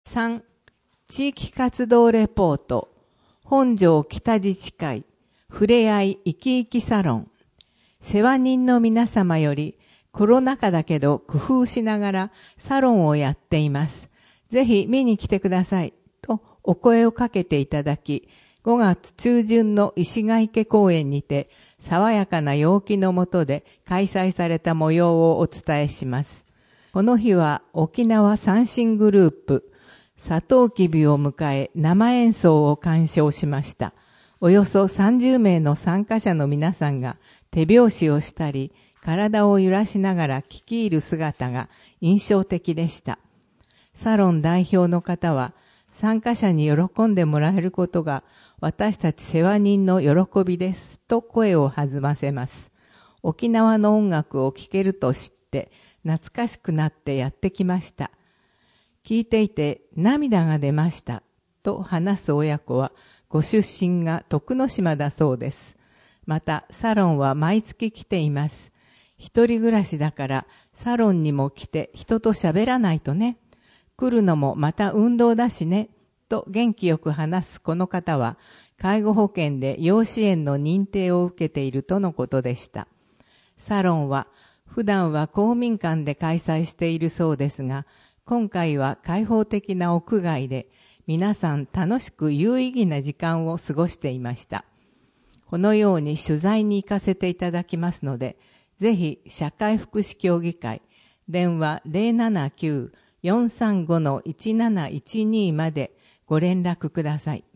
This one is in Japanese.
3、地域活動レポート、本庄北自治会、ふれあい生き生きサロン。世話人の皆様より、コロナ禍だけど工夫しながらサロンをやっています。ぜひ見に来てください。とお声をかけていただき、5月中旬の石ヶ池公園にて、爽やかな陽気の下で開催された模様をお伝えします。この日は沖縄三振グループ、サトウキビを迎え生演奏を鑑賞しました。およそ30名の参加者の皆さんが手拍子をしたり、体を揺らしながら聴き入る姿が印象的でした。サロン代表の方は、参加者に喜んでもらえることが私たち世話人の喜びですと声を弾ませます。沖縄の音楽を聴けると知って懐かしくなってやってきました。聞いていて涙が出ましたと話す親子はご出身が徳之島だそうです。またサロンは毎月来ています。一人暮らしだからサロンにも来て人と喋らないとね。来るのもまた運動だしね。と元気よく話すこの方は介護保険で要支援の認定を受けているとのことでした。サロンは普段は公民館で開催しているそうですが、今回は開放的な屋外で皆さん楽しく有意義な時間を過ごしていました。このように取材に行かせていただきますので、ぜひ社会福祉協議会電話 079-435-1712 までご連絡ください。